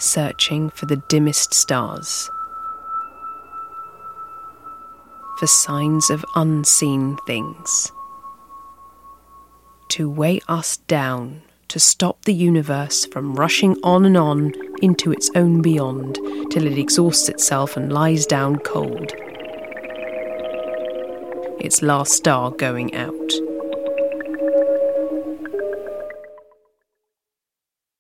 searching for the dimmest stars, for signs of unseen things, to weigh us down, to stop the universe from rushing on and on into its own beyond till it exhausts itself and lies down cold, its last star going out.